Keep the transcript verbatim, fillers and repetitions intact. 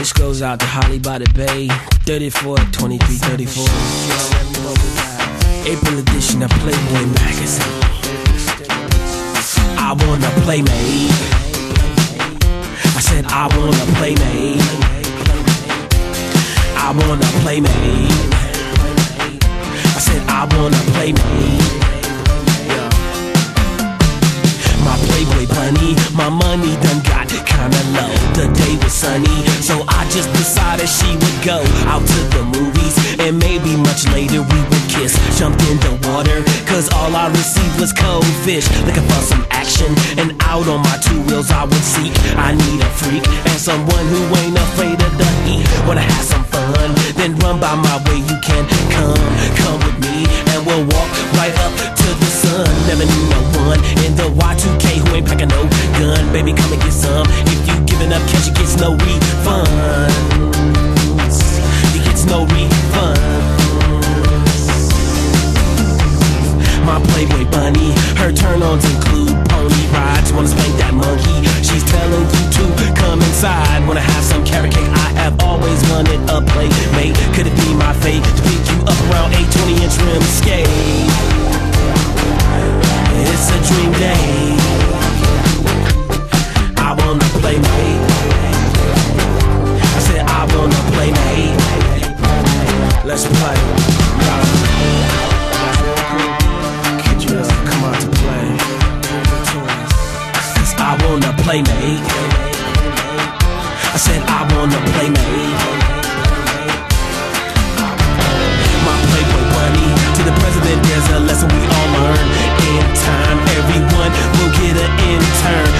This goes out to Holly by the Bay, thirty-four twenty-three thirty-four. April edition of Playboy magazine. I want a playmate. I said I want a playmate. I want a playmate. I said I want a playmate. My Playboy bunny, my money done got kinda low. The day was sunny, so I just decided she would go out to the movies, and maybe much later we would kiss. Jumped in the water, cause all I received was cold fish. Looking for some action, and out on my two wheels I would seek. I need a freak, and someone who ain't afraid of the heat. Wanna have some fun, then run by my way. You can come, come with me, and we'll walk right up to the sun. Never knew no one in the Y two K who ain't packing no gun. Baby, come and get some. If you giving up cash, you gets no refunds. You gets no refunds. My Playboy bunny, her turn-ons include pony rides. Wanna spank that monkey? She's telling you to come inside. Wanna have some carrot cake? I have always wanted a playmate. Could it be my fate to pick you up around eight twenty inch rim skate? It's a dream day. I want a playmate. I said I want a playmate. Let's play. Could you come out to play? Cause I want a playmate. I said I want a playmate. My Playboy bunny, to the president there's a lesson we all learn. In time, everyone will get an intern.